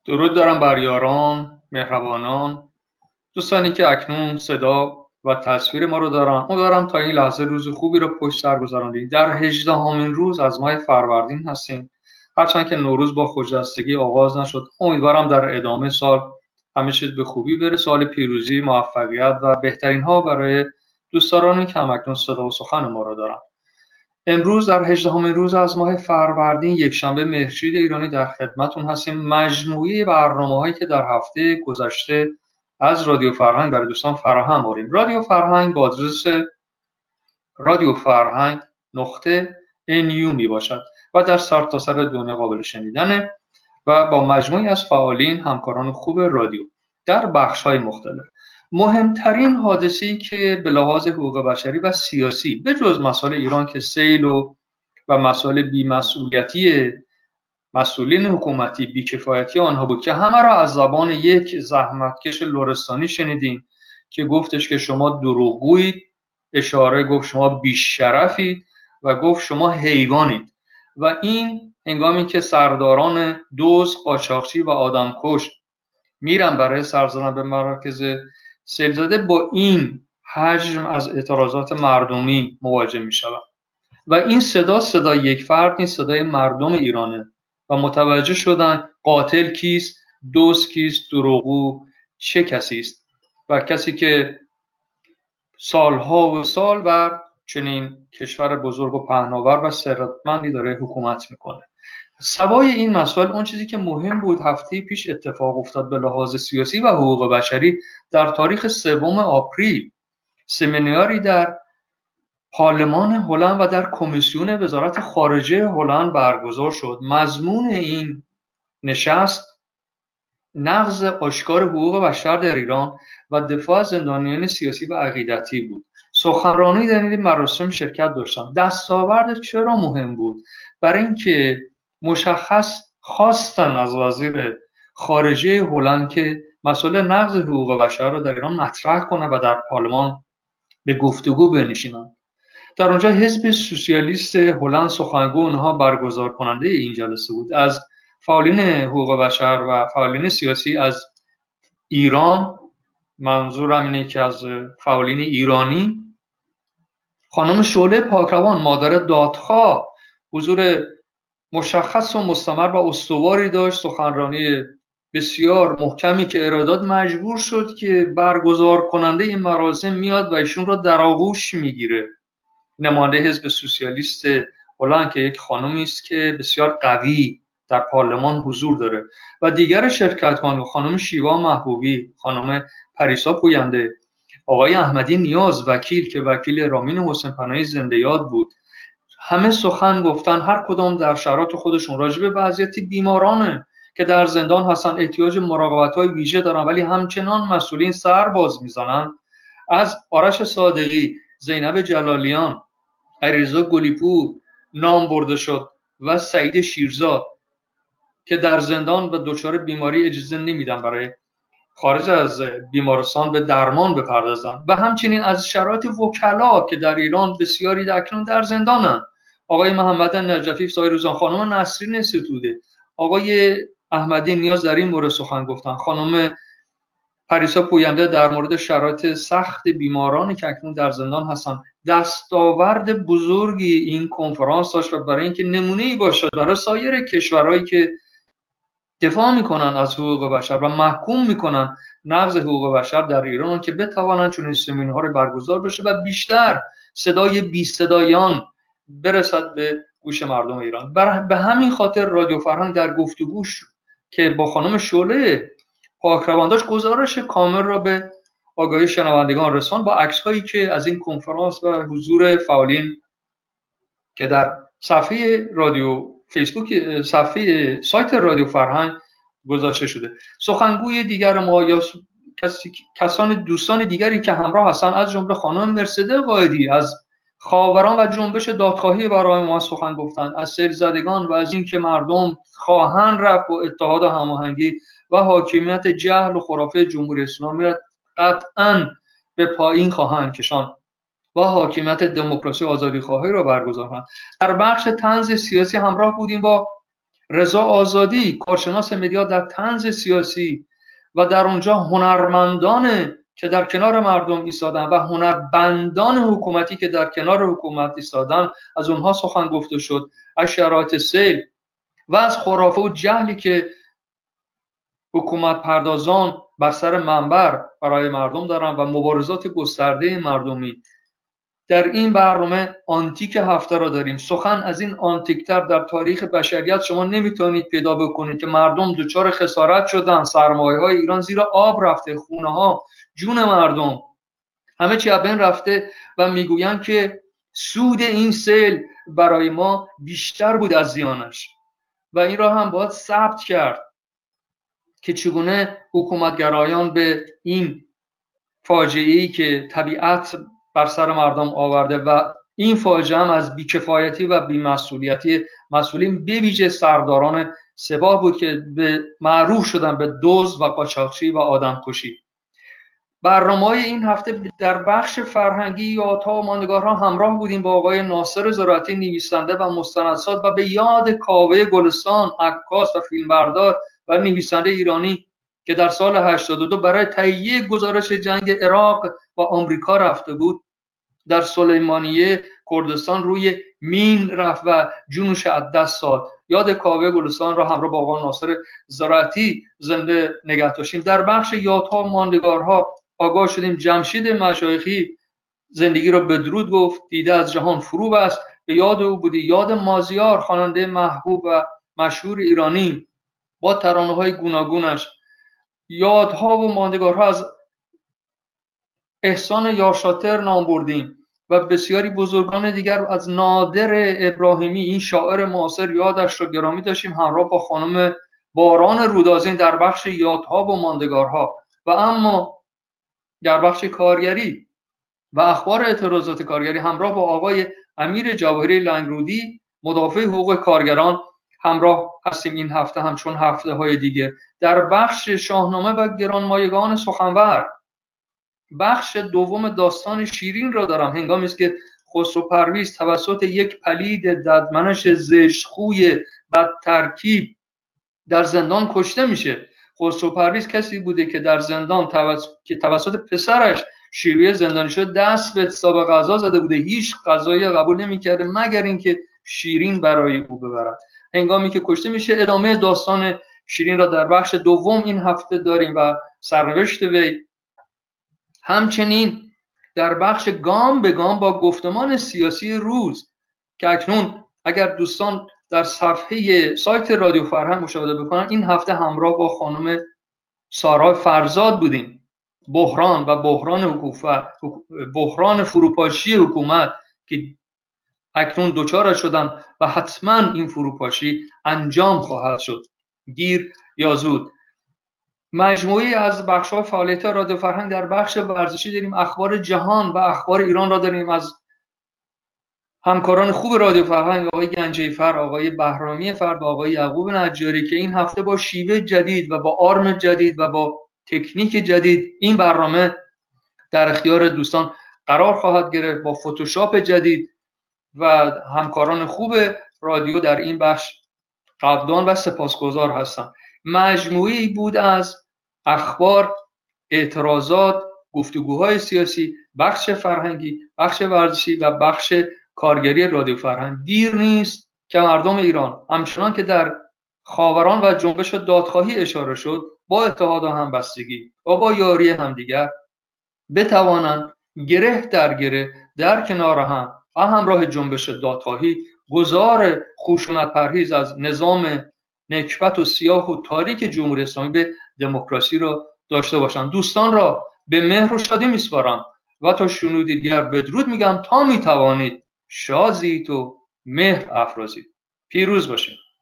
درود دارم بر یاران، مهربانان، دوستانی که اکنون صدا و تصویر ما رو دارن. امیدوارم تا این لحظه روز خوبی رو پشت سر گذراندید. در 18مین روز از ماه فروردین هستیم. هرچند که نوروز با خجستگی آغاز نشد، امیدوارم در ادامه سال همه چیز به خوبی بره. سال پیروزی، موفقیت و بهترین ها برای دوستدارانی که همکنون صدا و سخن ما رو دارن. امروز در 18مین روز از ماه فروردین، یکشنبه، مهرشید ایرانی در خدمتتون هستیم. مجموعه برنامه‌هایی که در هفته گذشته از رادیو فرهنگ برای دوستان فراهم آوریم. رادیو فرهنگ با آدرس رادیو فرهنگ نقطه NU می باشد و در سرتاسر دنیا قابل شنیدنه و با مجموعی از فعالین همکاران خوب رادیو در بخش‌های مختلف. مهمترین حادثه‌ای که به لحاظ حقوق بشری و سیاسی به جز مسائل ایران که سیل و مسائل بی‌مسئولیتی مسئولین حکومتی، بیکفایتی آنها بود که همه را از زبان یک زحمتکش لرستانی شنیدیم که گفتش که شما دروغگویید، اشاره گفت شما بیشرفید و گفت شما حیوانید. و این هنگامی که سرداران دزد، قاچاقچی و آدمکش میرن برای سر زدن به مراکز سیلزده، با این حجم از اعتراضات مردمی مواجه میشوند و این صدا یک فرد نیست، صدای مردم ایرانه و متوجه شدن قاتل کیست، دزد کیست، دروغگو چه کسی است و کسی که سالها و سال بر چنین کشور بزرگ و پهناور و ثروتمندی داره حکومت میکنه. سوای این مسائل، اون چیزی که مهم بود هفته پیش اتفاق افتاد به لحاظ سیاسی و حقوق بشری. در تاریخ 3 آپریل سمیناری در پارلمان هلند و در کمیسیون وزارت خارجه هلند برگزار شد. مضمون این نشست نقض آشکار حقوق بشر در ایران و دفاع از زندانیان سیاسی و عقیدتی بود. سخنرانی در این مراسم شرکت داشتم. دستاورد چرا مهم بود؟ برای اینکه مشخص خواستن از وزیر خارجه هلند که مسئله نقض حقوق بشر را در ایران مطرح کنه و در پارلمان به گفتگو بنشینند. در اونجا حزب سوسیالیست هلند سخنگو اونها برگزار کننده این جلسه بود. از فعالین حقوق بشر و فعالین سیاسی از ایران، منظورم اینه که از فعالین ایرانی، خانم شعله پاکروان، مادر دادخواه، حضور مشخص و مستمر و استواری داشت. سخنرانی بسیار محکمی که ارادات مجبور شد که برگزار کننده این مراسم میاد و ایشون را در آغوش میگیره. نماینده حزب سوسیالیست هلند که یک خانمی است که بسیار قوی در پارلمان حضور داره و دیگر شرکت کننده خانم شیوا محبوبی، خانم پریسا پوینده، آقای احمدی نیاز وکیل که وکیل رامین حسین پناهی زنده یاد بود، همه سخن گفتن، هر کدام در شرایط خودشون راجع به وضعیت بیمارانه که در زندان هستن، احتیاج مراقبت‌های ویژه دارن ولی همچنان مسئولین سر باز میزنن. از آرش صادقی، زینب جلالیان، علیرضا گلیپور نام برده شد و سعید شیرزاد که در زندان و دچار بیماری اجازه نمیدن برای خارج از بیمارستان به درمان بپردازن. و همچنین از شرایط وکلا که در ایران بسیاری اکنون در زندانن، آقای محمد نجفی، سایروزان، خانم نسرین ستوده، آقای احمدی نیاز در این مورد سخن گفتن، خانم پریسا پوینده در مورد شرایط سخت بیمارانی که اکنون در زندان هستن. دستاورد بزرگی این کنفرانس داشت و برای اینکه نمونه‌ای باشد برای سایر کشورهایی که دفاع میکنن از حقوق بشر و محکوم میکنن نقض حقوق بشر در ایران، که بتوانند چون سمینارها برگزار بشه و بیشتر صدای بی صدایان برسد به گوش مردم ایران. به همین خاطر رادیو فرهنگ در گفتگوش که با خانم شعله پاکروان داشت، گزارش کامل را به آگاهی شنوندگان رساند با عکس‌هایی که از این کنفرانس و حضور فعالین که در صفحه رادیو فیسبوک، صفحه سایت رادیو فرهنگ گذاشته شده. سخنگوی دیگر ما یا دوستان دیگری که همراه هستن، از جمله خانم مرسده قائدی از خاوران و جنبش دادخواهی برای ما سخن گفتند، از سیلزدگان و از اینکه مردم خواهند رفت و اتحاد و هماهنگی و حاکمیت جهل و خرافه جمهوری اسلامی را قطعاً به پایین خواهند کشاند و حاکمیت دموکراسی و آزادی خواهی را برگزار کنند. در بخش طنز سیاسی همراه بودیم با رضا آزادی کارشناس مدیا در طنز سیاسی و در اونجا هنرمندان که در کنار مردم ایستادن و هنربندان حکومتی که در کنار حکومت ایستادن، از اونها سخن گفته شد، از شرایط سیل و از خرافه و جهلی که حکومت پردازان بر سر منبر برای مردم دارن و مبارزات گسترده مردمی. در این برنامه آنتیک هفته را داریم. سخن از این آنتیکتر در تاریخ بشریت شما نمیتونید پیدا بکنید که مردم دچار خسارت شدن، سرمایه‌های ایران زیر آب رفته، خونه ها، جون مردم همه چی از بین رفته و میگویند که سود این سیل برای ما بیشتر بود از زیانش و این را هم باید ثبت کرد که چگونه حکومتگرایان به این فاجعه‌ای که طبیعت بر سر مردم آورده و این فاجعه هم از بیکفایتی و بی‌مسئولیتی مسئولین به ویژه سرداران سپاه بود که معروف شدن به دزد و قاچاقچی و آدمکشی. برنامه‌های این هفته در بخش فرهنگی یادها و ماندگارها همراه بودیم با آقای ناصر زراعتی، نویسنده و مستندساز و به یاد کاوه گلستان، عکاس و فیلمبردار و نویسنده ایرانی که در سال 82 برای تهیه گزارش جنگ عراق و آمریکا رفته بود، در سلیمانیه کردستان روی مین رفت و جونش از دست داد. یاد کاوه گلستان را همراه با آقای ناصر زراعتی زنده نگه داشتیم. در بخش یادها و ماندگارها آگاه شدیم جمشید مشایخی زندگی را به درود گفت، دیده از جهان فرو بست، به یاد او بودی. یاد مازیار خواننده محبوب و مشهور ایرانی با ترانه‌های گوناگونش. یادها و ماندگارها از احسان یارشاتر نام بردیم و بسیاری بزرگان دیگر. از نادر ابراهیمی این شاعر معاصر یادش را گرامی داشتیم همراه با خانم باران رودازین در بخش یادها و ماندگارها. و اما در بخش کارگری و اخبار اعتراضات کارگری همراه با آقای امیر جواهری لنگرودی مدافع حقوق کارگران همراه هستیم این هفته همچون هفته های دیگه. در بخش شاهنامه و گرانمایگان سخنور بخش دوم داستان شیرین را دارم. هنگامی است که خسرو پرویز توسط یک پلید ددمنش زشتخوی بدترکیب در زندان کشته میشه. خسرو پرویز کسی بوده که در زندان توسط پسرش شیروی زندانی شد دست به اعتصاب غذا زده بوده، هیچ غذایی قبول نمیکرده مگر اینکه شیرین برای او ببرد. هنگامی که کشته میشه ادامه داستان شیرین را در بخش دوم این هفته داریم و سرنوشت وی. همچنین در بخش گام به گام با گفتمان سیاسی روز که اکنون اگر دوستان در صفحه سایت رادیو فرهنگ مشاهده بکنن این هفته همراه با خانم سارا فرزاد بودیم. بحران و بحران فروپاشی حکومت که اکنون دچار شدن و حتما این فروپاشی انجام خواهد شد دیر یا زود. مجموعی از بخش‌های فعالیت رادیو فرهنگ در بخش ورزشی داریم. اخبار جهان و اخبار ایران را داریم از همکاران خوب رادیو فرهنگ، آقای گنجیفر، آقای بهرامی فرد و آقای یعقوب نجاری که این هفته با شیوه جدید و با آرم جدید و با تکنیک جدید این برنامه در اختیار دوستان قرار خواهد گرفت با فتوشاپ جدید و همکاران خوب رادیو در این بخش قدردان و سپاسگزار هستم. مجموعی بود از اخبار، اعتراضات، گفتگوهای سیاسی، بخش فرهنگی، بخش ورزشی و بخش کارگری رادیو فرهنگ. دیر نیست که مردم ایران همچنان که در خاوران و جنبش دادخواهی اشاره شد با اتحاد و همبستگی و با یاری همدیگر بتوانند گره در گره در کنار هم و همراه جنبش دادخواهی گذار خشونت پرهیز از نظام نکبت و سیاه و تاریک جمهوری اسلامی به دموکراسی را داشته باشند. دوستان را به مهر و شادی میسپارم و تا شنودی دیگر بدرود میگم تا میتوانید شاد زیید و مهر افرازید. پیروز باشید.